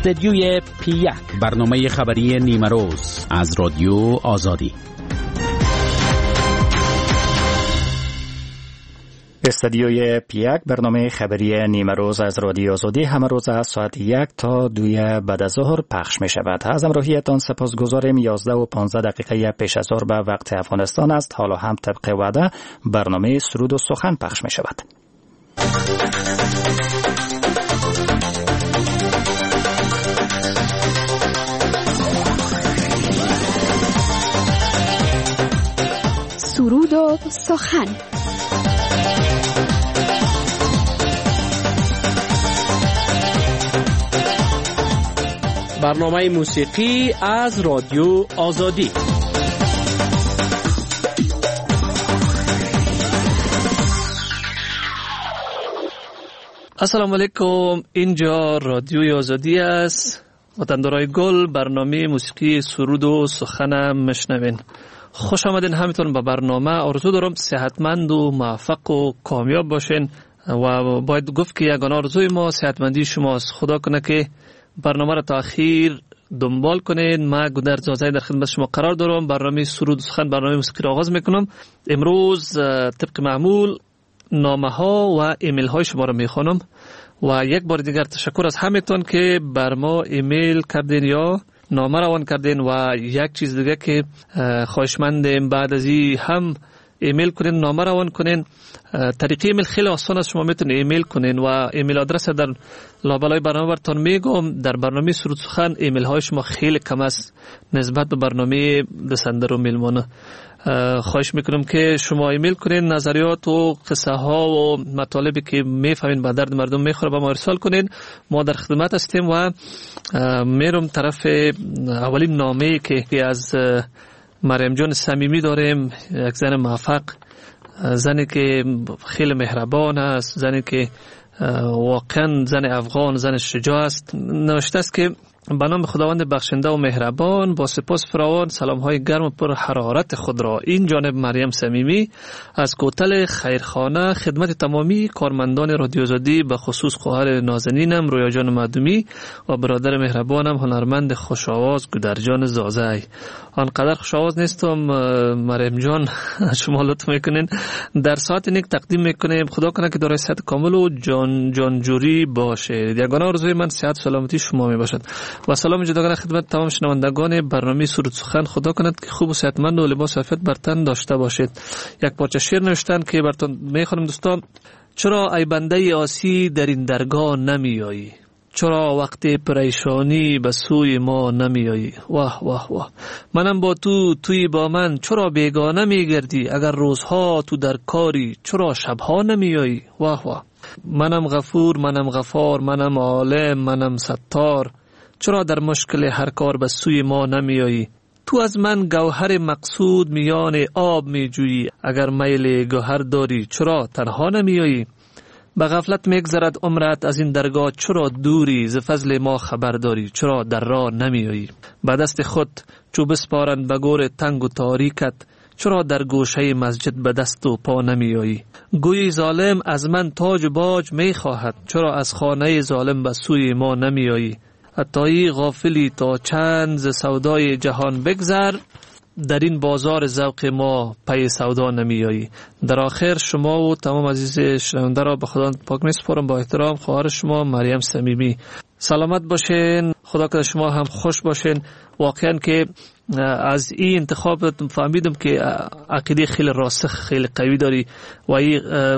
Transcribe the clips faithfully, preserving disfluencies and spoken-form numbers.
استدیوی پی یک، برنامه خبری نیمه روز از رادیو آزادی. استدیوی پی یک، برنامه خبری نیمه روز از رادیو آزادی همه روز از ساعت یک تا دوی بعد از ظهر پخش می شود. از همراهیتان سپاسگزاریم. یازده و پانزده دقیقه پیش از ظهر به وقت افغانستان است. حالا هم طبق وعده برنامه سرود و سخن پخش می شود. سرود و سخن. برنامه موسیقی از رادیو آزادی. السلام علیکم، اینجا رادیوی آزادی است. وطندارای گل، برنامه موسیقی سرود و سخن مشنوین. خوش آمدین همتون به برنامه. آرزو دارم صحتمند و موفق و کامیاب باشین و باید گفت که یگانه آرزوی ما صحتمندی شماست. خدا کنه که برنامه را تا اخیر دنبال کنین. ما گودر زازای در خدمت شما قرار دارم. برنامه سرود و سخن، برنامه موسیقی را آغاز میکنم. امروز طبق معمول نامه ها و ایمیل های شما را میخوانم و یک بار دیگر تشکر از همتون که بر ما ایمیل کردین یا نامه روان کردین و یک چیز دیگه که خواهشمندیم بعد از این هم ایمیل کنین، نامه روان کنین. طریقه ایمیل خیلی آسان است. شما میتونید ایمیل کنین و ایمیل آدرس در لابلای برنامه براتون میگم. در برنامه سرود سخن ایمیل های شما خیلی کم است نسبت به برنامه دسندر و میلمانه. خواهش میکنم که شما ایمیل کنین، نظریات و قصه ها و مطالبی که میفهمین به درد مردم میخوره به ما ارسال کنین. ما در خدمت هستیم و میرم طرف اولین نامه که از مریم جان صمیمی داریم. یک زن موفق، زنی که خیلی مهربان است، زنی که واقعا زن افغان، زن شجاع است. نوشته است که به نام خداوند بخشنده و مهربان، با سپاس فراوان سلام های گرم و پر حرارت خود را این جانب مریم صمیمی از کوتل خیرخانه خدمت تمامی کارمندان رادیو آزادی، به خصوص خواهر نازنینم رویا جان مدومی و برادر مهربانم هنرمند خوش‌آواز گودر جان زازای. آنقدر خوش‌آواز نیستم مریم جان، شما لطف میکنین در ساعت نیک تقدیم میکنیم. خدا کنه که دارای صحت کامل و جان جانجوری باشه. یگانه آرزوی من صحت سلامتی شما می باشد. و سلام جداگانه خدمت تمام شنوندگان برنامه سرود سخن. خدا کند که خوب و صحتمند و لباس عافیت بر تن داشته باشید. یک پارچه شعر نوشتن که براتون میخوانم دوستان. چرا ای بنده آسی در این درگاه نمیایی؟ چرا وقتی پریشانی به سوی ما نمیایی؟ واه واه واه، منم با تو، توی با من. چرا بیگانه میگردی؟ اگر روزها تو در کاری، چرا شبها نمیایی؟ واه واه، منم غفور، منم غفار، منم عالم، منم ستار. چرا در مشکل هر کار به سوی ما نمیایی؟ تو از من گوهر مقصود میان آب میجویی. اگر میل گوهر داری، چرا تنها نمیایی؟ به غفلت میگذرد عمرت از این درگاه، چرا دوری؟ ز فضل ما خبر داری، چرا در راه نمیایی؟ به دست خود چو بسپارند به گور تنگ و تاریکت، چرا در گوشه مسجد به دست و پا نمیایی؟ گویی ظالم از من تاج و باج میخواهد، چرا از خانه ظالم به سوی ما نمیایی؟ حتی غافلی تا چند ز سودای جهان بگذر، در این بازار ذوق ما پی سودا نمیایی. در آخر شما و تمام عزیز شنونده را به خدا پاک میسپارم. با احترام خواهر شما مریم صمیمی. سلامت باشین، خدا کنه شما هم خوش باشین. واقعا که از این انتخاب فهمیدم که عقیده خیلی راسخ، خیلی قوی داری و این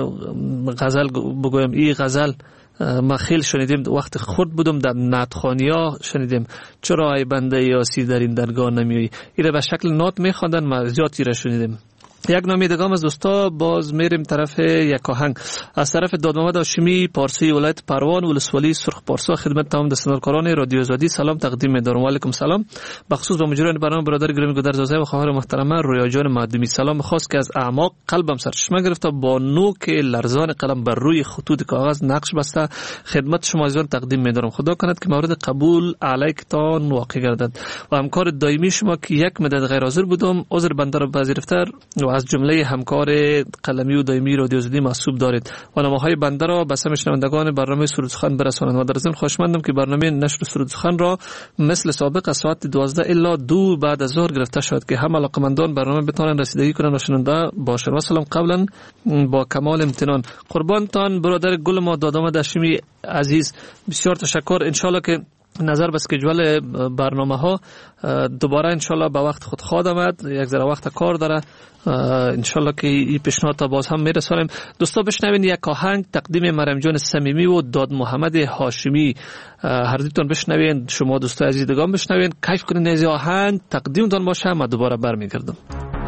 غزل بگویم، این غزل ما خیلی شنیدیم وقت خود بودم در نعتخوانی ها شنیدیم. چرا ای بنده یاسی در این درگاه نمیایی؟ این به شکل نعت میخواندن، ما زیادی را شنیدیم. یک نامی دگام از دوستا باز میریم طرف یک آهنگ از طرف داد محمد هاشمی پارسی ولایت پروان ولسوالی سرخ پارسا. خدمت تمام دستاندارکاران رادیو آزادی سلام تقدیم می‌دارم. و علیکم سلام. بخصوص به مجریان برنامه برادر گرامی گودر زازای و خواهر محترمه رویا جان مدومی. سلام خاص که از اعماق قلبم سرچشمه گرفته، با نوک لرزان قلم بر روی خطوط کاغذ نقش بسته خدمت شما عزیزان تقدیم می‌دارم. خدا کند که مورد قبول علیکتان واقع گردد و همکار دائمی شما که یک مدت غیر حاضر بودم عذر بنده را پذیرفته و از جمله همکار قلمی و دائمی رادیو آزادی محسوب دارید و نامه‌های بنده را به سمت شنوندگان برنامه سرود سخن برسانید و در ضمن خواهشمندم که برنامه نشر سرود سخن را مثل سابق از ساعت دوازده الا دو بعد از ظهر گرفته شد که هم علاقه‌مندان برنامه بتوانند رسیدگی کنند و شنونده باشند. و سلام قبلا با کمال امتنان قربانتان برادر گل ما دادام دشمی عزیز، بسیار تشکر. انشالله که نظر به اسکیجول برنامه ها دوباره انشالله به وقت خود خواهد آمد، یک ذره وقت کار داره، انشالله که این پیشنهاد تا باز هم میرسانیم. دوستا بشنوین یک آهنگ تقدیم مریم جان صمیمی و داد محمد هاشمی، هر دوتون بشنوین، شما دوستای عزیز دیگه هم بشنوین، کیف کنین از آهنگ تقدیمتون باشه. من دوباره برمیگردم.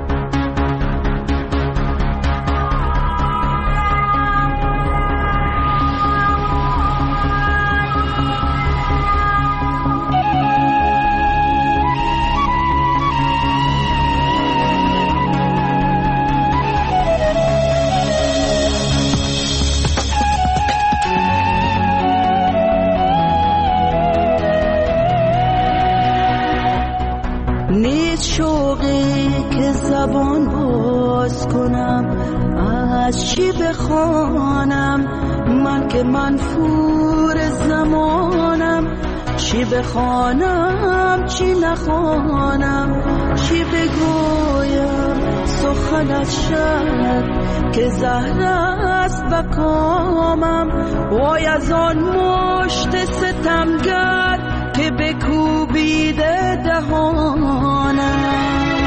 زبان باز کنم از چی بخوانم، من که منفور زمانم، چی بخوانم چی نخوانم، چی بگویم سخن از شب که زهر است بکامم، وای از آن مشت ستمگر که بکوبیده دهانم،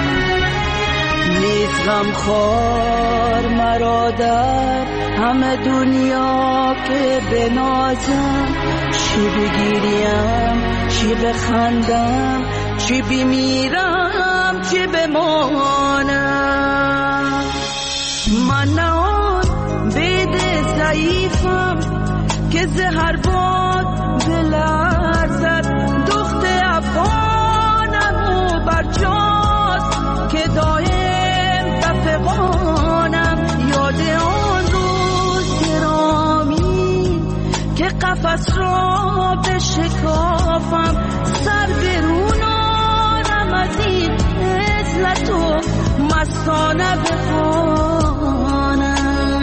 نیز غمخوار مرا در همه دنیا که بنازم، چی بگیریم چی بخندم، چی بمیرم چی بمانم، من نه آن بید ضعیفم که زهر باد بلرزد، دخت افغانم و برجاست که دایم دفقانم، یاد آن روز گرامی که قفس را بشکافم، سر برونانم از این عزلت و مستانه بخوانم.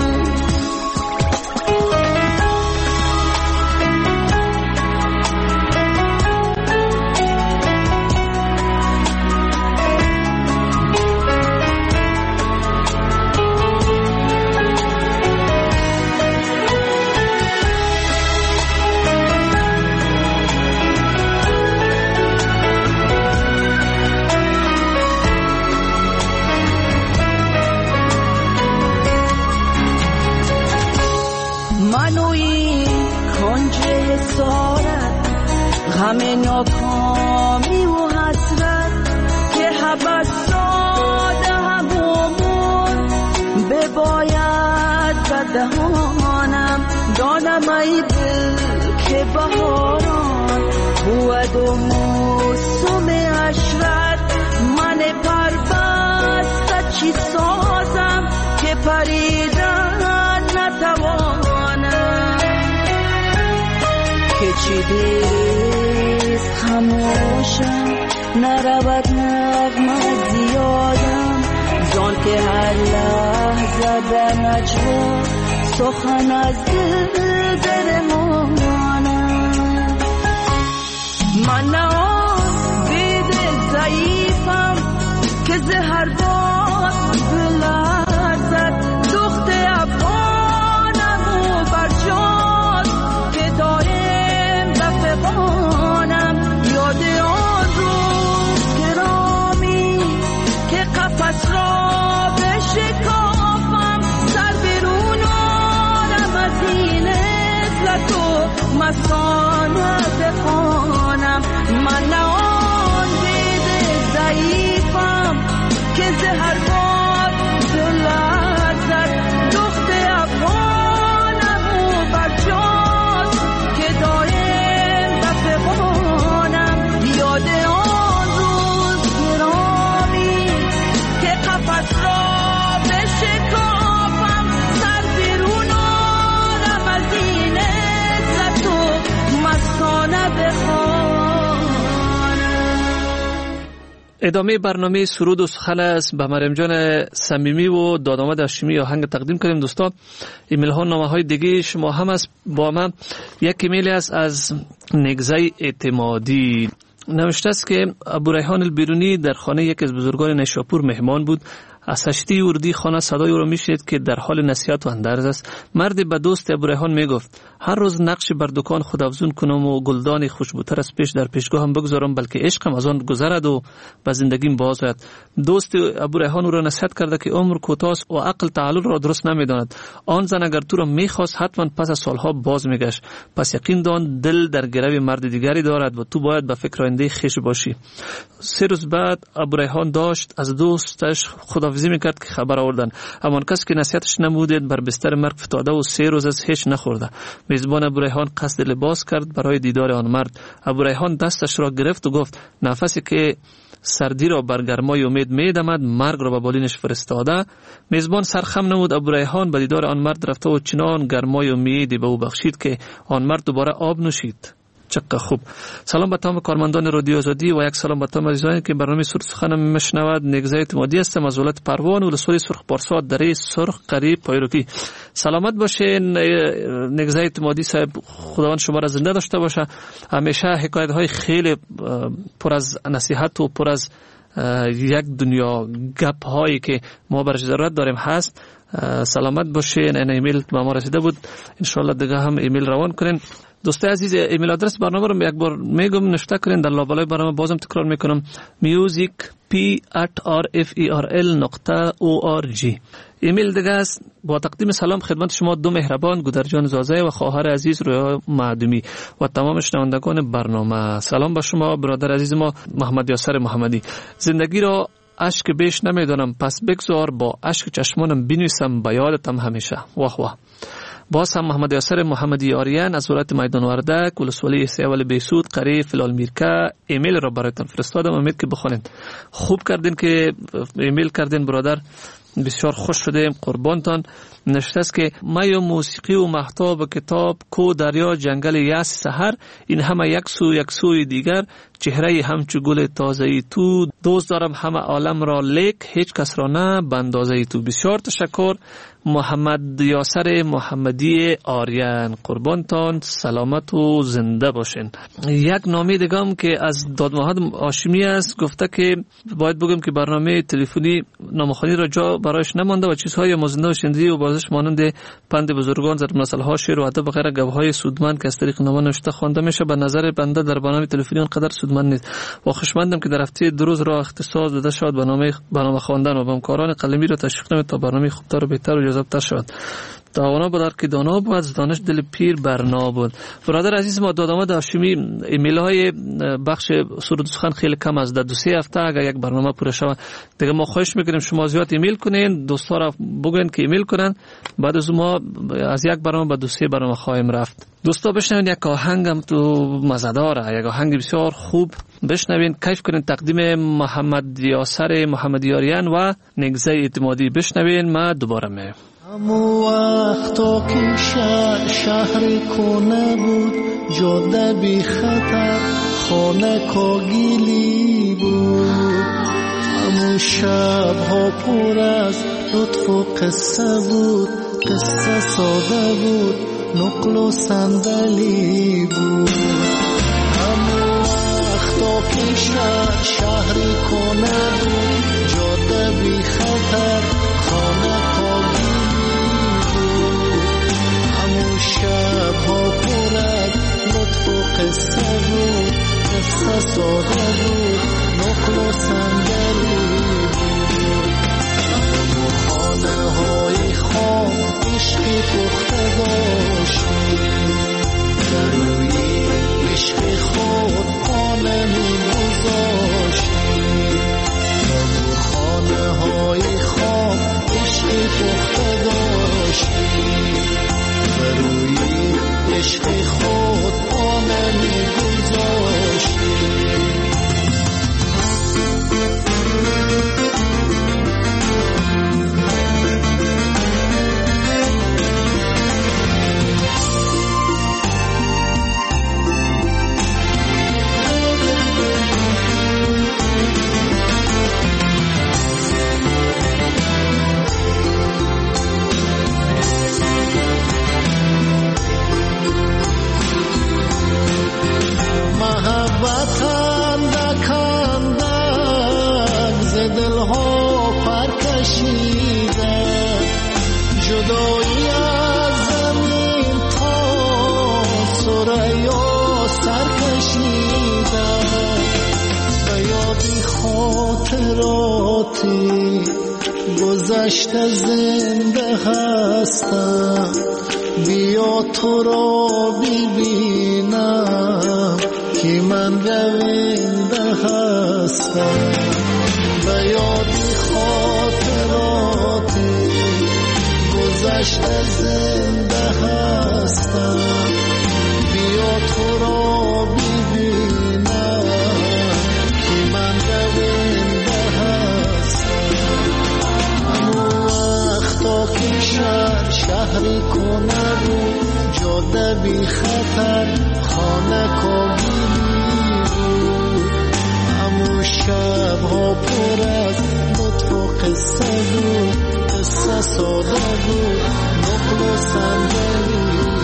غم ناکامی و حسرت که حبس داده همومون بباید بدهانم، دانم ای دل که بهاران بود و موسم عشرت، من پربسته چی سازم که پریدن نتوانم، که چی دیست خموشم نرود نغمه زیادم، زان که هر لحظه در نجوا سخن از دل درمانم، من نه آن بید ضعیفم که زهر باد بلرزد، دخت افغانم و برجاست که دایم دفقانم، یاد آن روز گرامی که قفس را بشکافم، سر برون آرم از این عزلت و مستانه بخوانم، من نه آن بید ضعیفم که زهر باد بلرزد، دخت افغانم و برجاست که دایم دفقانم، یاد آن روز گرامی که قفس را بشکافم، سر بیرون آرم از این عزت و مستانه بخوانم. ادامه برنامه سرود و سخن است. به مریم جان صمیمی و دادآمد هاشمی آهنگ تقدیم کنیم. دوستان ایمیل ها نامه های دیگه شما هم است. با من یک ایمیل است از نگزه اعتمادی. نوشته است که ابو ریحان البیرونی در خانه یکی از بزرگان نیشاپور مهمان بود. از هشته اردی خانه صدای او را میشنید که در حال نصیحت و اندرز است. مرد به دوست ابو ریحان میگفت هر روز نقش بر دکان خود افزون کنم و گلدان خوشبوتر از پیش در پیشگاه هم بگذارم، بلکه عشقم از آن گذرد و به زندگیم باز آید. دوست ابو ریحان او را نصیحت کرده که عمر کوتاه است و عقل تعلل را درست نمیداند. آن زن اگر تو را میخواست حتما پس از سالها باز میگشت. پس یقین دان دل در گروی مرد دیگری دارد و تو باید به فکر آینده خویش باشی. سه روز بعد ابو ریحان داشت از دوستش خداحافظی میکرد که خبر آوردن. همان کس که نصیحتش نمودید بر بستر مرگ فتاده و سه روز از هیچ نخورده. میزبان ابو ریحان قصد لباس کرد برای دیدار آن مرد. ابو ریحان دستش را گرفت و گفت نفسی که سردی را بر گرمای امید میدمد مرگ را به بالینش فرستاده. میزبان سرخم نمود. ابو ریحان به دیدار آن مرد رفته و چنان گرمای امیدی به او بخشید که آن مرد دوباره آب نوشید. چقدر خوب. سلام به تمام کارمندان رادیو آزادی و یک سلام به تمام عزیزانی که برنامه سرود سخن میشنوند. نگزه اعتمادی هستم از ولایت پروان ولسوالی سرخ پارسا دره سرخ قریب پایروکی. سلامت باشین نگزه اعتمادی صاحب، خداوند شما را زنده داشته باشه. همیشه حکایت های خیلی پر از نصیحت و پر از یک دنیا گپ هایی که ما برش ضرورت داریم هست. سلامت باشین. این ایمیل به ما رسیده بود، ان شاء الله دیگه هم ایمیل روان کنین. دوستای عزیز ایمیل آدرس برنامه رو یک بار میگم نوشته کنین در لابلای برنامه، بازم تکرار میکنم music p at r f e r l نقطه o r g. ایمیل دیگه است. با تقدیم سلام خدمت شما دو مهربان گودرجان زازه و خواهر عزیز رویا معدومی و تمام شنوندگان برنامه. سلام به شما برادر عزیز ما محمد یاسر محمدی. زندگی را اشک بیش نمیدانم، پس بگذار با اشک چشمانم بنویسم به یادتم همیشه. واه واه. باز هم محمد یاسر محمدی آریان از ولایت میدان وردک ولسوالی سیاول بیسود قریب فلال میرکه ایمیل را برایتان فرستادم. امید که بخونید. خوب کردین که ایمیل کردین برادر، بسیار خوش شدیم. قربانتان. نشته است که می و موسیقی و محتاب و کتاب کو دریا جنگل یاس سحر، این همه یک سو یک سوی دیگر، چهره همچو گل تازه‌ای تو، دوست دارم همه عالم را لیک هیچ کس را نه به اندازه تو. بسیار تشکر محمد یاسر محمدی آریان. قربانتان. سلامت و زنده باشین. یک نامه دیگه هم که از داد محمد هاشمی است، گفته که باید بگم که برنامه تلفنی نامه‌خوانی را جا برایش نمانده و چیزهای مزنده و شنیدی و بازش مانند پند بزرگان، ضرب مسئله ها، شعر و ادب و غیره گوهای سودمند که از طریق نامه نوشته خوانده میشه به نظر بنده در برنامه تلفنی اونقدر سودمند نیست و خوشمندم که در هفته دو روز را اختصاص داده شد برنامه برنامه خواندن و به همکاران قلمی را تشویق نمید تا برنامه خوبتر و بهتر و جذابتر شود. داوانا بدار که دانا بود، دانش دل پیر برنا بود. برادر عزیز ما دادآمد هاشمی، ایمیل های بخش سرود سخن خیلی کم است. در دو سه هفته اگر یک برنامه پوره شود دیگه ما خواهش میکنیم شما زیاد ایمیل کنین، دوستا را بگوین که ایمیل کنن. بعد از ما از یک برنامه به دو سه برنامه خواهیم رفت. دوستا بشنوین یک آهنگم تو مزه‌داره، یک آهنگ بسیار خوب. بشنوین کیف کنین. تقدیم محمد یاسر محمدی آریان و نگزه اعتمادی. بشنوین. ما دوباره می همو وقتا که شهر شهر کنه بود، جاده بی خطر خانه کاگیلی بود. همو شبها پر از لطف و قصه بود، قصه ساده بود، نقل و صندلی بود. همو وقتا که شهر شهر کنه بود، جاده بی خطر خانه کاگیلی. شبها پر از لطف و قصه بود، قصه ساده بود، نقل و صندلی بود. همو خانه های خام عشقی پخته داشتیم، در روی عشق خود خانه می گذاشتیم. همو خانه های خام عشقی پخته داشتیم، روی عشق خود آنه می گذاشتیم. خاطراتی گذشته زنده هستم، بیا تو را ببینم که من رونده هستم. به یاد خاطراتی گذشته زنده هستم، بیا تو را ببینم که من رونده هستم. همون وقتا که شهر شهری کنه بود، جاده بی خطر خانه کابینی بود. همون شب ها پر از لطف و قصه بود، قصه ساده بود، نقل و صندلی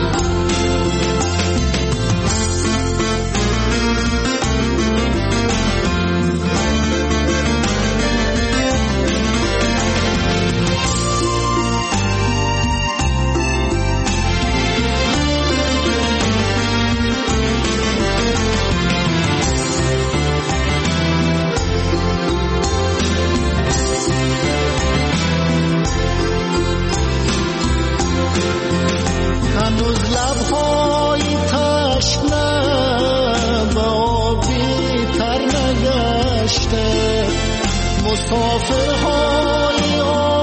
مسافرهای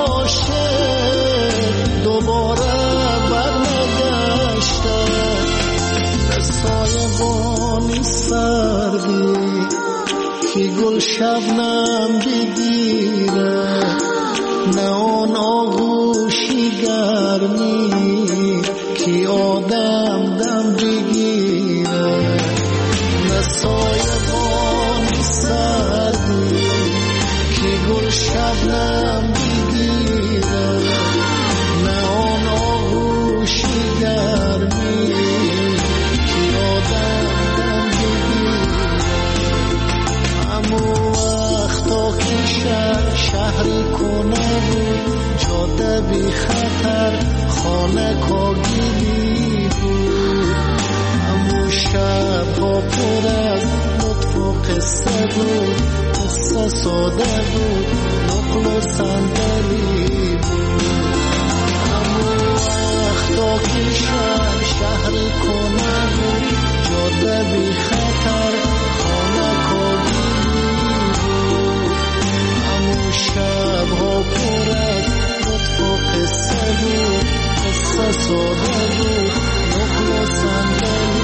عاشق دوباره برنگشته. به سایبانی سردی که گل شبنم بگیره، نه آن آغوشی گرمی که آدم دم بگیره. نه سایبانی سردی گل شبنم بگیره، نه آن آغوشی گرمی که آدم دم بگیره. همون وقتا که شهر شهری کنه بود، جاده بی خطر خانه کاگیری بود. همون شب ها پر از لطف و قصه بود، قصه ساده بود، نقل و صندلی بود. همون وقتا که شهر شهری کنه بود، جاده بی خطر خانه کابینی بود. همون شب ها پر از لطف و قصه بود، قصه ساده بود، نقل و صندلی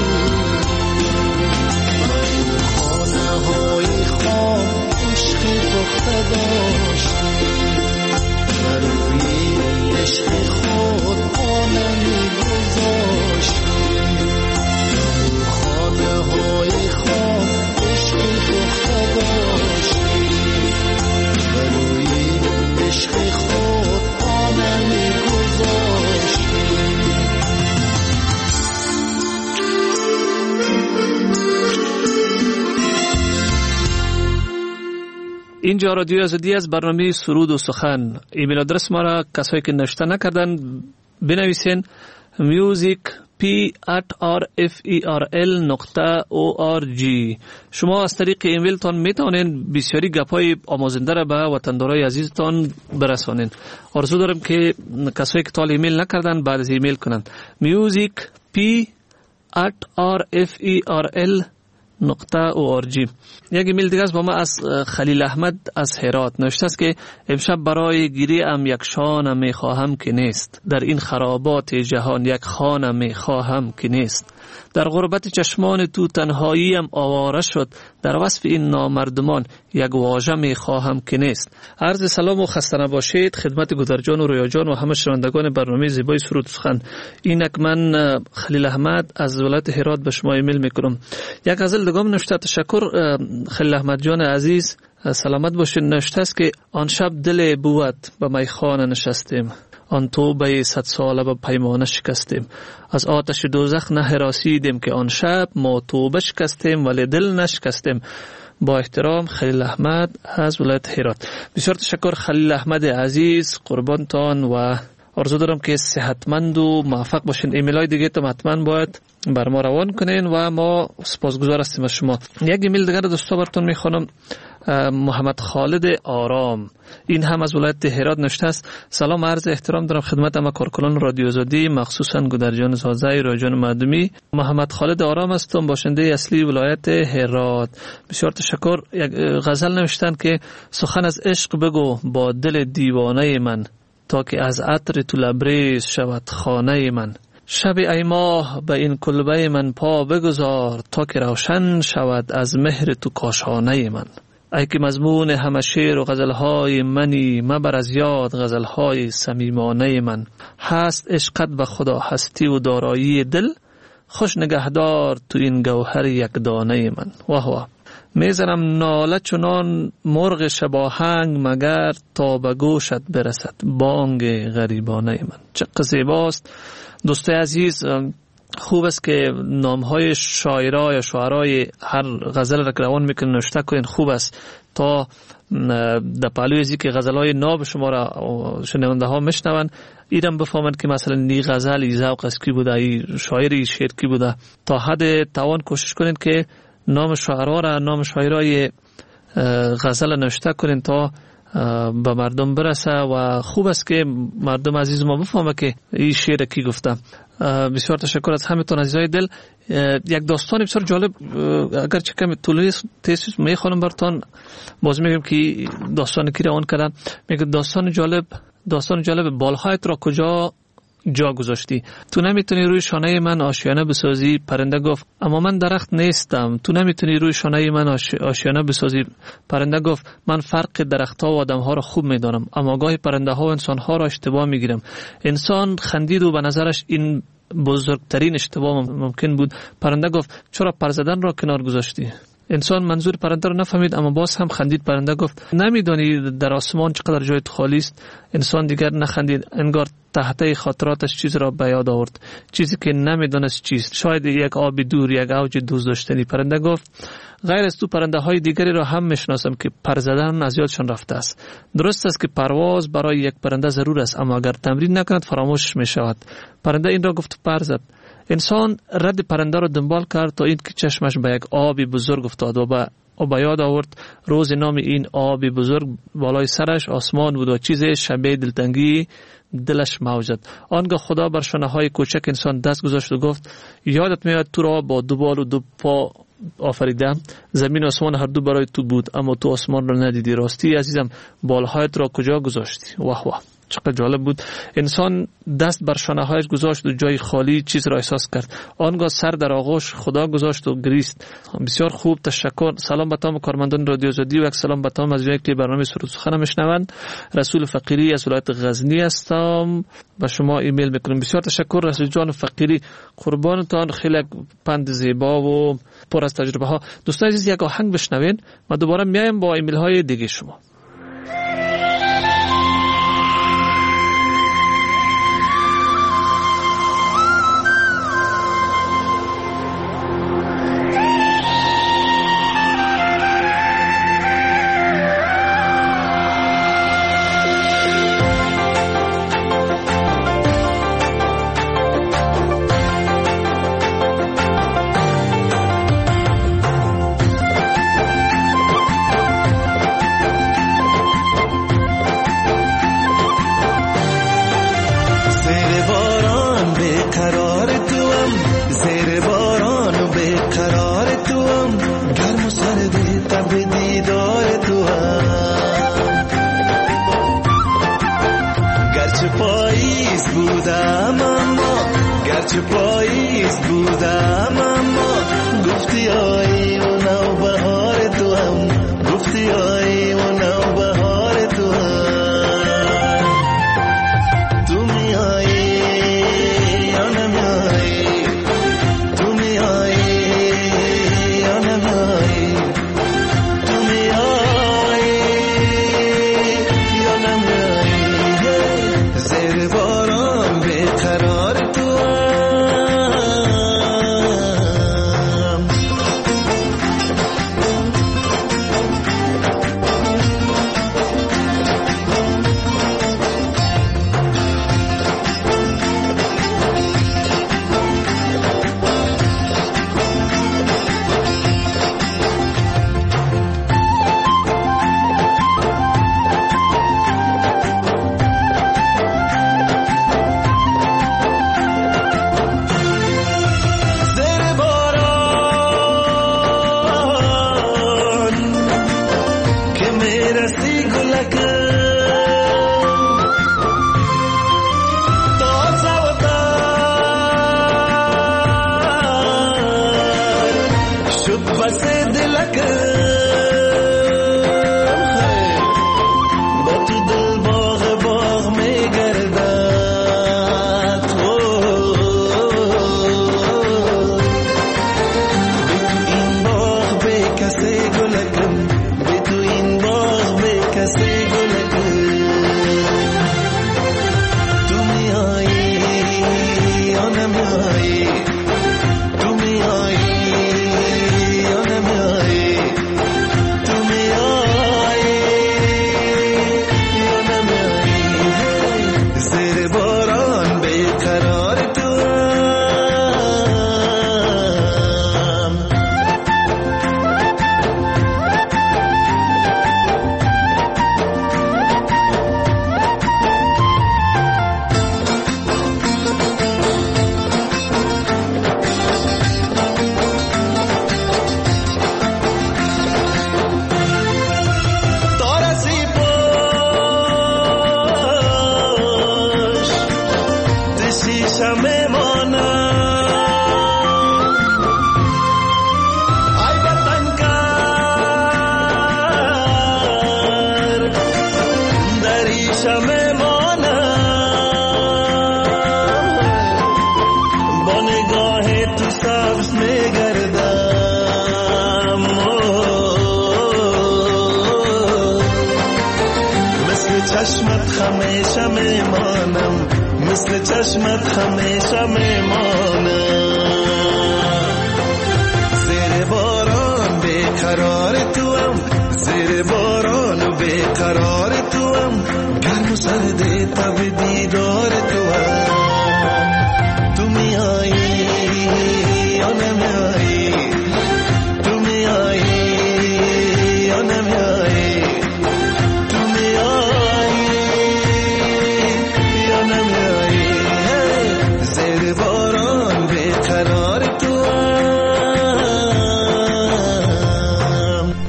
بود. خانه های خواب عشقی پخته داشتی، در روی عشق خود آنه می گذاشتی. خانه های خواب عشقی پخته داشتی، در روی عشق خود آنه می گذاشتی. اینجا رادیو آزادی از برنامه سرود و سخن. ایمیل آدرس ما را کسایی که نوشته نکردن بنویسین music p at r f e r l نقطه o r g. شما از طریق ایمیل تان میتونین بسیاری گپای آموزنده را به وطندارای عزیزتان برسانین. آرزو دارم که کسایی که تال ایمیل نکردن بعد از ایمیل کنن music p at r f e r l نقطه او آر جی. یک ایمیل دیگه با ما از خلیل احمد از هرات نوشته است که امشب برای گیری ام یک شانه می خواهم که نیست، در این خرابات جهان یک خانه می خواهم که نیست. در غربت چشمان تو تنهاییم آواره شد، در وصف این نامردمان یک واژه می خواهم که نیست. عرض سلام و خسته نباشید خدمت گودرجان و رویا جان و همه شنوندگان برنامه زیبای سرود و سخن. اینک من خلیل احمد از ولایت هرات به شما ایمیل میکنم. یک غزل دیگه نوشته. تشکر خلیل احمد جان عزیز، سلامت باشین. نوشته است که آن شب دل بود به میخانه نشستیم، آن توبه صد ساله به پیمانه شکستیم. از آتش دوزخ نه هراسیدیم که آن شب ما توبه شکستیم ولی دل نشکستیم. با احترام خلیل احمد از ولایت هرات. بسیار تشکر خلیل احمد عزیز، قربانتان و آرزو دارم که صحتمند و موفق باشین. ایمیل های دیگه تو حتما باید بر ما روان کنین و ما سپاسگزار هستیم از شما. یک ایمیل دیگه دوستا براتون میخوانم. محمد خالد آرام، این هم از ولایت هرات نوشته است: سلام، عرض احترام دارم خدمت همه کارکنان رادیو آزادی، مخصوصا گودرجان زازای رایجان مردمی. محمد خالد آرام هستم، باشنده اصلی ولایت هرات. بسیار تشکر. یک غزل نوشتن که سخن از عشق بگو با دل دیوانه من، تا که از عطر تو لبریز شود خانه من. شب ای ماه به این کلبه من پا بگذار، تا که روشن شود از مهر تو کاشانه من. ای که مضمون همه شعر و غزلهای منی، مبر از یاد غزلهای صمیمانه من. هست عشقت به خدا هستی و دارایی دل، خوش نگهدار تو این گوهر یک دانه من. واه واه. میزنم ناله چنان مرغ شباهنگ، مگر تا به گوشت برسد بانگ غریبانه من. چقدر زیباست دوستای عزیز. خوب است که نامهای شاعرای یا شاعرای هر غزل را که روان میکنن نوشته کنین. خوب است تا در پهلوی ازی که غزلهای ناب شما را شنونده ها میشنون، ایرم بفهمند که مثلا نی غزل ای ذوق است کی بوده، ای شاعر ای شعر کی بوده. تا حد توان کوشش کنین که نام شاعرها را، نام شاعرای غزل نوشته کنین تا به مردم برسه و خوب است که مردم عزیز ما بفهمه که این شعر کی گفته. بسیار تشکر از همتون عزیزای دل. یک داستان بسیار جالب، اگر چه کمی طولانی تیسیس میخوانم براتون، باز میگم که داستان کی روان کردن. میگه داستان جالب، داستان جالب بالهایت را کجا جا گذاشتی؟ تو نمیتونی روی شانه من آشیانه بسازی. پرنده گفت اما من درخت نیستم. تو نمیتونی روی شانه من آشیانه بسازی. پرنده گفت من فرق درختها و آدمها را خوب میدانم، اما گاهی پرنده ها و انسان ها را اشتباه میگیرم. انسان خندید و به نظرش این بزرگترین اشتباه ممکن بود. پرنده گفت چرا پر زدن را کنار گذاشتی؟ انسان منظور پرنده رو نفهمید اما باز هم خندید. پرنده گفت نمیدانی در آسمان چقدر جای خالی است؟ انسان دیگر نخندید، انگار تحته خاطراتش چیز را به یاد آورد، چیزی که نمیدانست چیست، شاید یک آب دور، یک اوج دوست داشتنی. پرنده گفت غیر از تو پرنده های دیگری را هم میشناسم که پر زدن از یادشان رفته است. درست است که پرواز برای یک پرنده ضرور است، اما اگر تمرین نکند فراموش می شود. پرنده این را گفت پر زد. انسان رد پرنده را دنبال کرد تا این که چشمش به یک آبی بزرگ افتاد و به او به یاد آورد روز نام این آبی بزرگ بالای سرش آسمان بود و چیز شبیه دلتنگی دلش موجد. آنگاه خدا بر شانه های کوچک انسان دست گذاشت و گفت یادت میاد تو را با دو بال و دو پا آفریدم، زمین و آسمان هر دو برای تو بود اما تو آسمان را ندیدی. راستی عزیزم بالهایت را کجا گذاشتی؟ واه واه، چقدر جالب بود. انسان دست بر شانه‌هایش گذاشت و جای خالی چیز را احساس کرد. آنگاه سر در آغوش خدا گذاشت و گریست. بسیار خوب، تشکر. سلام به تمام کارمندان رادیو آزادی و یک سلام به تمام عزیزانی که برنامه سرود سخن میشنوند. رسول فقیری از ولایت غزنی هستم، به شما ایمیل میکنم. بسیار تشکر رسول جان فقیری، قربانتان. خیلی پند زیبا و پر از تجربه ها. دوستان عزیز یک آهنگ بشنوین، ما دوباره میایم با ایمیل های دیگه شما. زیر باران بیقرار تو پس دلکم با تو دل باغ باغ میگردد به تو این باغ به کسی گلکم به تو این باغ به کسی گلکم تو میایی یا نمیایی تو میایی یا نمیایی تو میایی یا نمیایی زیر باران بیقرار توام تارسی پاش دشیشم میمانم ای وطن کار دریشم میمانم با نگاه تو سبز میگردم مثل چشمت همیشه میمانم مثل چشمت همیشه میمانم زیر باران بیقرار توام زیر باران و بیقرار توام گرم و سرد تب دیدار توام تو میایی یا نمیایی تو میایی یا نمیایی تو میایی یا نمیایی زیر باران بیقرار توام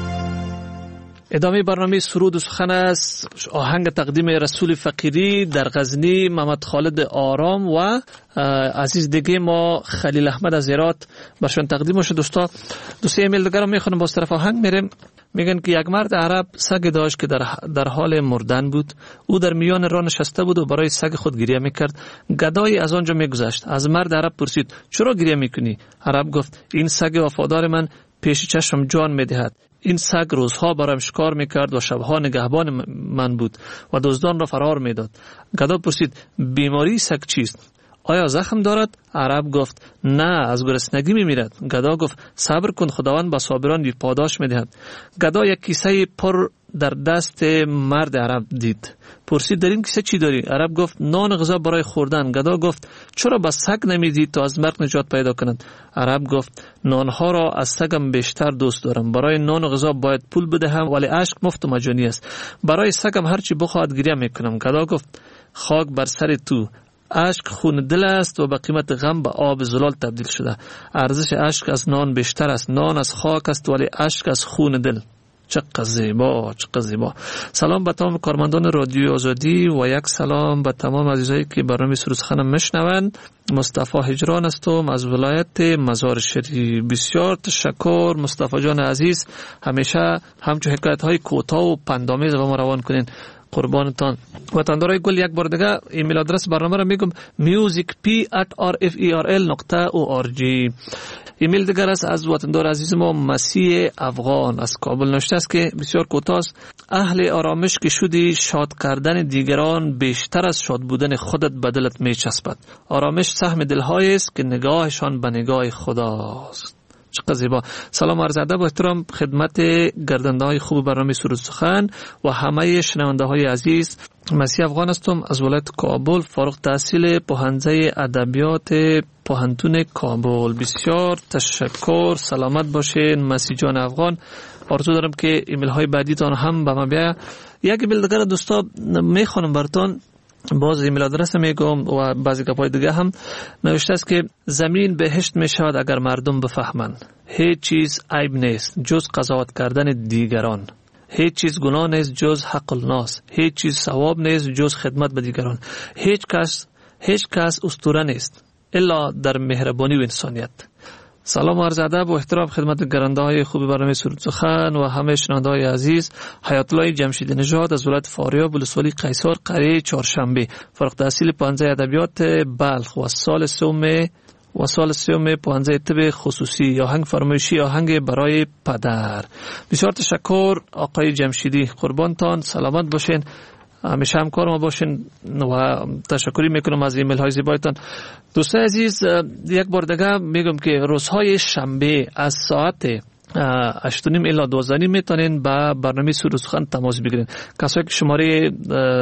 ادامه برنامه سرود و سخن است. آهنگ تقدیم رسول فقیری در غزنی، محمد خالد آرام و عزیز دیگه ما خلیل احمد از هرات برشان تقدیم شد. دوستا دوستی ایمیل دیگر رو میخونم، باز طرف آهنگ میریم. میگن که یک مرد عرب سگ داشت که در, در حال مردن بود. او در میان راه نشسته بود و برای سگ خود گریه میکرد. گدایی از آنجا میگذشت. از مرد عرب پرسید چرا گریه میکنی؟ عرب گفت این سگ وفادار من پیش چشم جان میدهد. این سگ روزها برایم شکار میکرد و شبها نگهبان من بود و دزدان را فرار میداد. گدا پرسید بیماری سگ چیست؟ آیا زخم دارد؟ عرب گفت نه، از گرسنگی میمیرد. گدا گفت صبر کن، خداوند با صابران پاداش میدهد. گدا یک کیسه پر در دست مرد عرب دید. پرسید در این کیسه چی داری؟ عرب گفت نان غذا برای خوردن. گدا گفت چرا به سگ نمیدی تا از مرگ نجات پیدا کند؟ عرب گفت نانها را از سگم بیشتر دوست دارم. برای نان و غذا باید پول بدهم، ولی اشک مفت و مجانی است. برای سگم هرچی بخواهد گریه میکنم. گدا گفت خاک بر سر تو، اشک خون دل است و به قیمت غم به آب زلال تبدیل شده. ارزش اشک از نان بیشتر است. نان از خاک است ولی اشک از خون دل. چقدر زیبا، چقدر زیبا. سلام به تمام کارمندان رادیو آزادی و یک سلام به تمام عزیزایی که برنامه سرود سخن میشنوند. مصطفی هجران هستم از ولایت مزار شریف. بسیار تشکر مصطفی جان عزیز، همیشه همچون حکایت های کوتاه و پندآمیز با ما روان کنین. قربانتان. وطندارای گل یک بار دیگه ایمیل آدرس برنامه را میگم musicp at r f e r l dot org. ایمیل دیگر است از وطندار عزیز ما مسیح افغان از کابل نوشته است که بسیار کوتاه است. اهل آرامش که شدی شاد کردن دیگران بیشتر از شاد بودن خودت به دلت میچسبد. آرامش سهم دلهایی است که نگاهشان به نگاه خداست. چقدر زیبا. سلام عرض ادب و احترام خدمت گردنده های خوب برنامه سرود سخن و همه شنونده های عزیز. مسیح افغان هستم از ولایت کابل، فارغ التحصیل پوهنځی ادبیات پوهنتون کابل. بسیار تشکر، سلامت باشین مسیح جان افغان. آرزو دارم که ایمیل های بعدی تان هم به ما بیاید. یک ایمیل دیگر دوستا میخوانم براتون، باز ایمیل آدرس میگم و بعضی گپای دیگه هم نوشته است که زمین بهشت می شود اگر مردم بفهمند. هیچ چیز عیب نیست جز قضاوت کردن دیگران. هیچ چیز گناه نیست جز حق الناس. هیچ چیز ثواب نیست جز خدمت به دیگران. هیچ کس هیچ کس اسطوره نیست الا در مهربانی و انسانیت. سلام و عرض ادب و احترام خدمت گرانده های خوب برنامه سرود سخن و همه شنونده های عزیز. حیات الله جمشید نژاد از ولایت فاریاب ولسوالی قیصر قریه چهارشنبه، فارغ التحصیل پانزه ادبیات بلخ و سال سوم و سال سوم پانزه طب خصوصی. آهنگ فرمایشی آهنگ برای پدر. بسیار تشکر آقای جمشیدی، قربانتان، سلامت باشین، همیشه همکار ما باشین و تشکری میکنم از ایمیل های زیبایتان. دوستان عزیز، یک بار دیگه میگم که روزهای شنبه از ساعت هشت و نیم الی دوازده نیم میتونین با برنامه سرود سخن تماس بگیرین. کسایی که شماره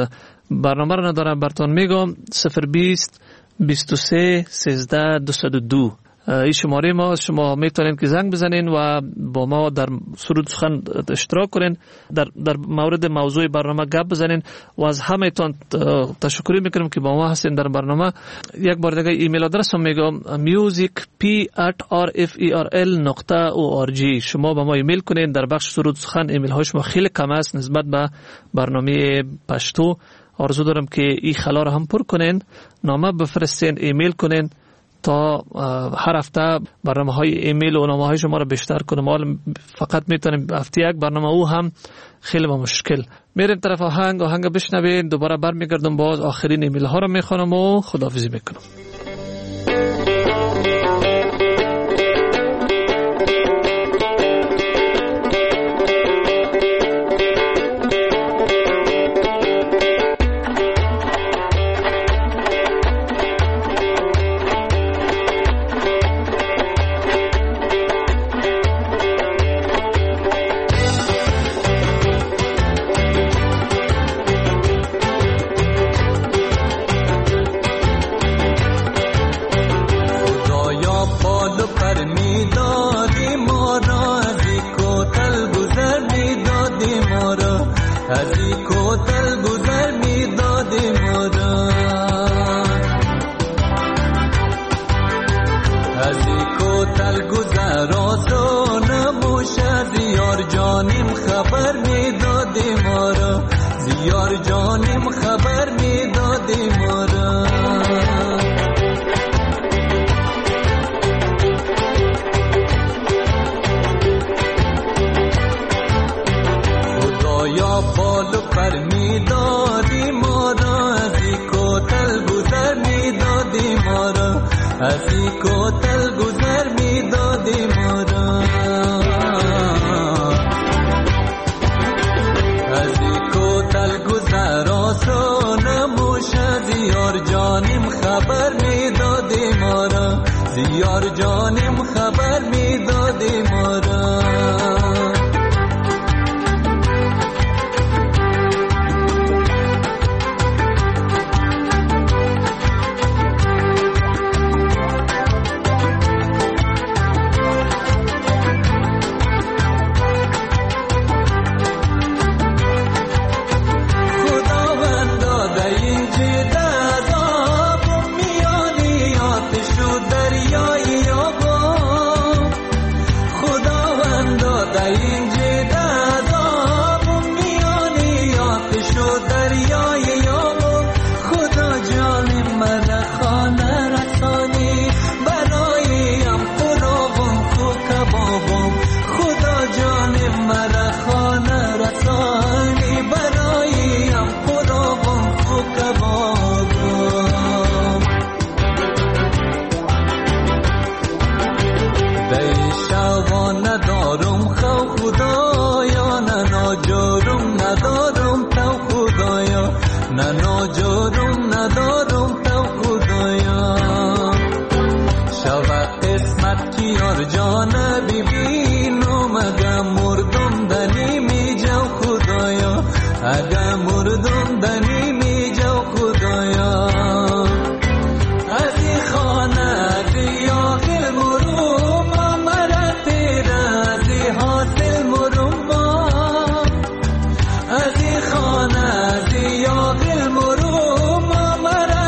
برنامه رو ندارن براتون میگم صفر بیست بیست و سه سیزده دویست و دو. این شماره ما، شما میتونین که زنگ بزنین و با ما در سرود سخن اشتراک کنین، در در مورد موضوع برنامه گپ بزنین و از همه تان تشکر میکنم که با ما هستین در برنامه. یک بار دیگه ایمیل آدرس هم میگم musicp at rferl نقطه org. شما با ما ایمیل کنین. در بخش سرود سخن ایمیل های شما خیلی کم است نسبت به برنامه پشتو. آرزو دارم که این خلا رو هم پر کنین، نامه بفرستین، ایمیل کنین تا هر هفته برنامه های ایمیل و نامه های شما رو بیشتر کنم. حالا فقط میتونیم هفته یک برنامه، او هم خیلی با مشکل. میریم طرف آهنگ آهنگ بشنوین، دوباره برمیگردم باز آخرین ایمیل ها رو میخوانم و خداحافظی میکنم.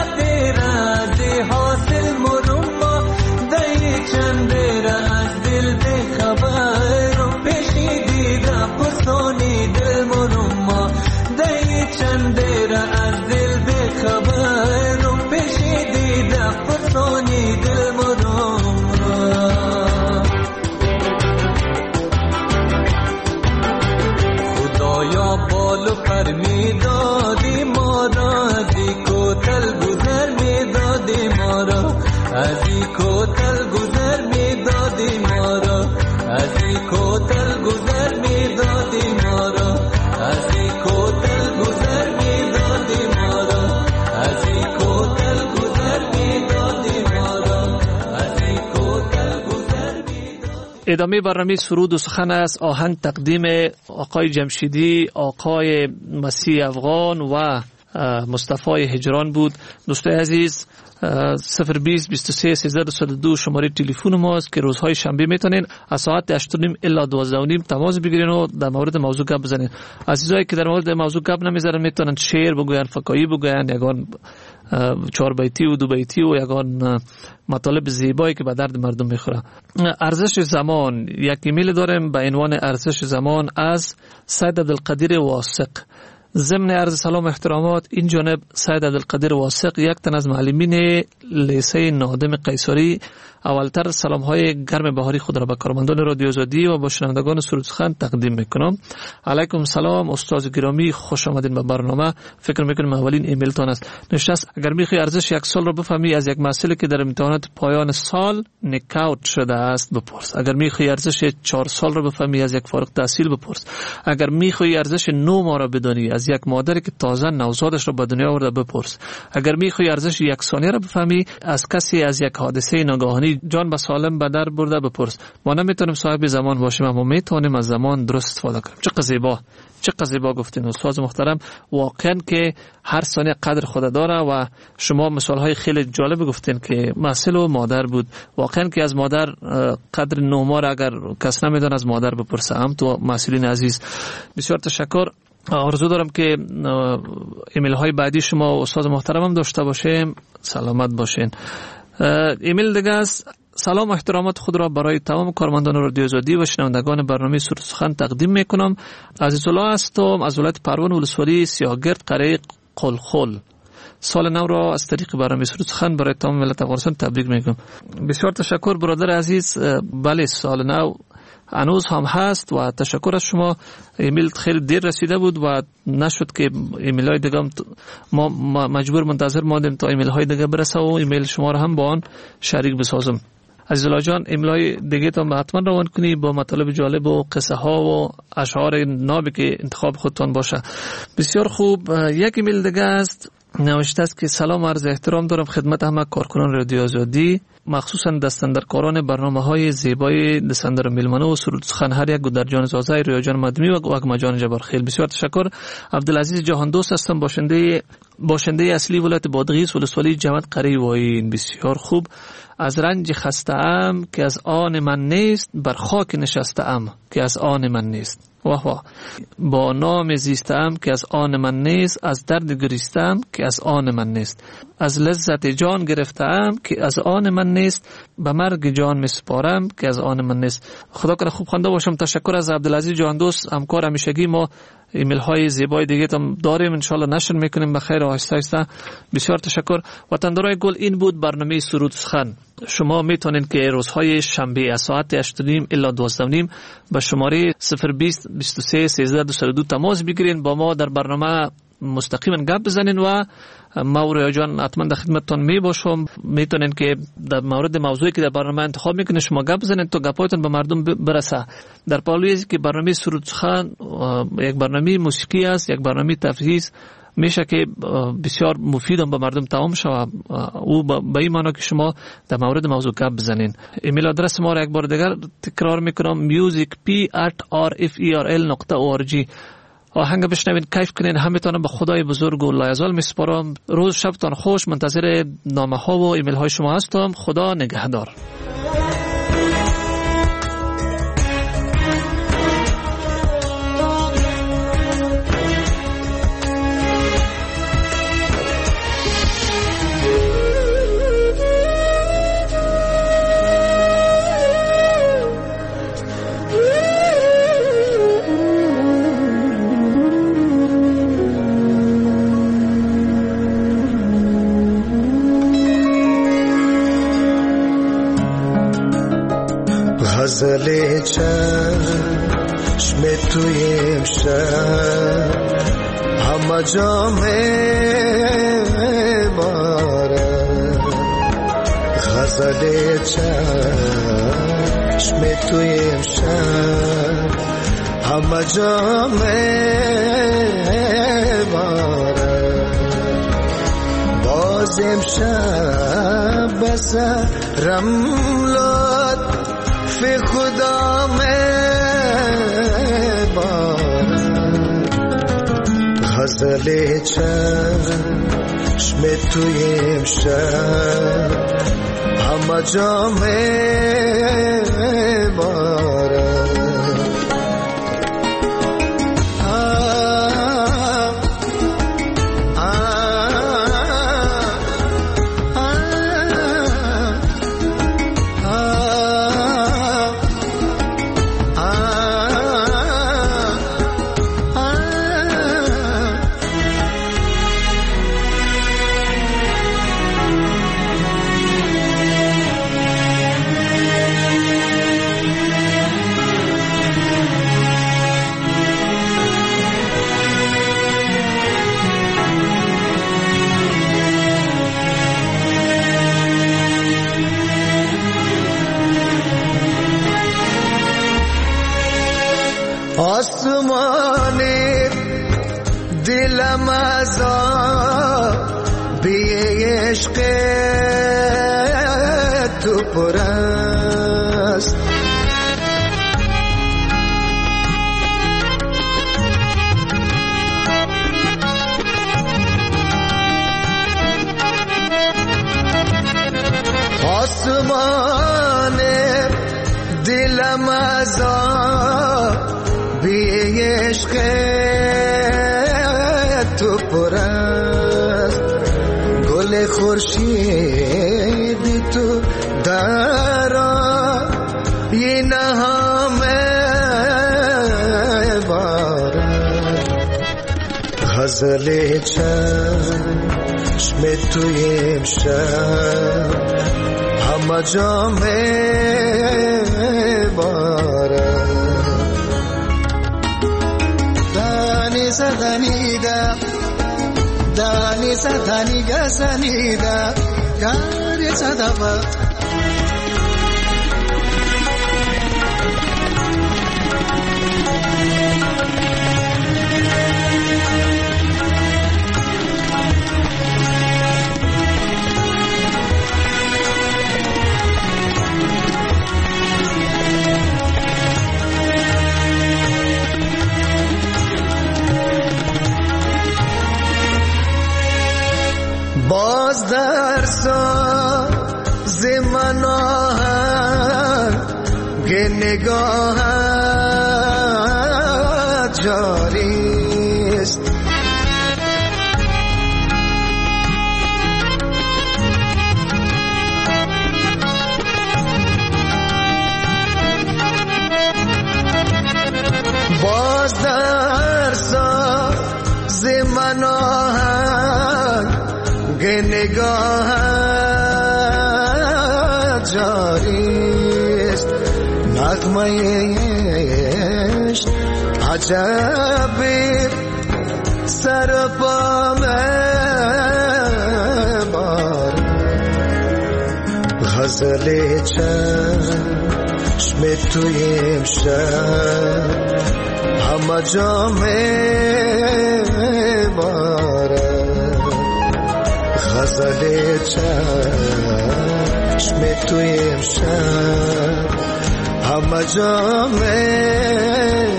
دل ما بال و پر میدادی ما را، از این کوتل گذر میدادی ما را، از این کوتل گذر میدادی ما را، از این کوتل گذر میدادی ما را، از این کوتل گذر میدادی ما را، از این کوتل گذر میدادی ما را، از این کوتل گذر میدادی. ادامه برنامه سرود و سخن است. آهنگ تقدیم آقای جمشیدی، آقای مسیح افغان و مصطفی هجران بود. دوستای عزیز، صفر بیست بیست و سه سیزده دویست و دو شماره تلفن ماست که روزهای شنبه میتونین از ساعت هشت و نیم الی دوازده و نیم تماس بگیرین و در مورد موضوع گپ بزنین. عزیزایی که در مورد موضوع گپ نمیزنن میتونن شعر بگوین، فکایی بگوین، یگان چهار بیتی و دو بیتی و یگان مطالب زیبایی که به درد مردم میخوره. ارزش زمان، یک ایمیل داریم به عنوان ارزش زمان از سید عبدالقدیر واثق. ضمن عرض سلام و احترامات، این جانب سید عبدالقدیر واثق یک تن از معلمین لیسه نادم قیصری اولتر سلام های گرم بهاری خود را به کارمندان رادیو آزادی و با شنوندگان سرود سخن تقدیم میکنم. علیکم سلام استاد گرامی، خوش آمدین به برنامه. فکر میکنم اولین ایمیل تان است. نشست اگر میخوای ارزش یک سال را بفهمی از یک مسئله که در امتحانات پایان سال نکاوت شده است بپرس. اگر میخوای ارزش چهار سال را بفهمی از یک فارغ التحصیل بپرس. اگر میخوای ارزش نه ماه را بدانی از یک مادری که تازه نوزادش را به دنیا آورده بپرس. اگر میخوای ارزش یک ثانیه را بفهمی از کسی از یک حادثه ناگهانی جان به سالم به در برده بپرس. ما نمیتونیم صاحب زمان باشیم اما میتونیم از زمان درست استفاده کنیم. چقدر زیبا، چقدر زیبا گفتین استاد محترم. واقعا که هر ثانیه قدر خود داره و شما مثال های خیلی جالب گفتین که مسئله و مادر بود. واقعا که از مادر قدر نه ماه اگر کس نمیدونه از مادر بپرسه. هم تو مسئولین عزیز بسیار تشکر. آرزو دارم که ایمیل های بعدی شما و استاد محترم هم داشته باشیم. سلامت باشین. ایمیل دیگه است. سلام و احترامات خود را برای تمام کارمندان رادیو آزادی و شنوندگان برنامه سرود سخن تقدیم میکنم. عزیز الله هستم از ولایت پروان ولسوالی سیاهگرد قریه قلخل. سال نو را از طریق برنامه سرود سخن برای تمام ملت افغانستان تبریک میگم. بسیار تشکر برادر عزیز. بله سال نو هنوز هم هست و تشکر از شما. ایمیل خیلی دیر رسیده بود و نشد که ایمیل های دیگه ما مجبور منتظر ماندیم تا ایمیل های دیگه برسه و ایمیل شما را هم با آن شریک بسازم. عزیز الله جان، ایمیل های دیگه تا حتما روان کنی با مطالب جالب و قصه ها و اشعار نابی که انتخاب خودتان باشه. بسیار خوب. یک ایمیل دیگه است. نوشته است که سلام عرض احترام دارم خدمت همه کارکنان رادیو آزادی، مخصوصا دستندرکاران برنامه های زیبای دستندر میلمنه و سرود سخن، هر یک در جان زازای رویا جان مدمی و اکما جان جبار خیل. بسیار تشکر. عبدالعزیز جهان دوست هستم، باشنده باشنده اصلی ولایت بادغیس ولسوالی جمعیت قریه واین. بسیار خوب. از رنج خسته ام که از آن من نیست، بر خاک نشسته ام که از آن من نیست. واه واه. با نام زیستم که از آن من نیست، از درد گریستم که از آن من نیست، از لذت جان گرفتم که از آن من نیست، به مرگ جان مسپارم که از آن من نیست. خدا کنه خوب خوانده باشم. تشکر از عبدالعزیز جان دوست، همکار همیشگی ما. ایمیل های زیبای دیگه هم داریم، انشالله نشر میکنیم بخیر و آهسته آهسته. بسیار تشکر. وطندارای گل، این بود برنامه سرود سخن. شما میتونید که روزهای شنبه از ساعت هشت و نیم الی دوازده و نیم به شماره صفر بیست بیست و سه سیزده دویست و دو تماس بگیرین، با ما در برنامه مستقیما گپ بزنین و ما و رویا جان حتما در خدمتتون می باشم. میتونین که در مورد موضوعی که در برنامه انتخاب میکنین شما گپ بزنین تا گپاتون به مردم برسه. در پالویی که برنامه سرود سخن یک برنامه موسیقی است، یک برنامه تفریحی میشه که بسیار مفید هم به مردم تمام شود. او به این معنی که شما در مورد موضوع گپ بزنین. ایمیل آدرس ما را یک بار دیگر تکرار میکنم: musicp at r f e r l dot org. آهنگ بشنوین، کیف کنین. همتون به خدای بزرگ و لایزال میسپارم. روز شبتان خوش. منتظر نامه ها و ایمیل های شما هستم. خدا نگهدار. توی امشب همه جا میبارد غزل چشم توی امشب همه جا میبارد باز امشب بس رملات فی خدا میبارد غزل چشم توی امشب همه جا میبارد آسمانی دلم از بی عشق تو پر است آسمانی دلم از بی عشق تو پر است گل خورشیدی تو در این همه بارد غزل چشم توی امشب همه جا میبارد Danida, Danisa Daniga Sanida, Garisa Dava. باز در ساز من آهنگ نگاهت جاری است باز در ساز من آهنگ نگاه جاری است نغمه عشق عجبی سر پا میبارد غزل چشم توی امشب همه جا میبارد غزل چشم توی امشب همه جا میبارد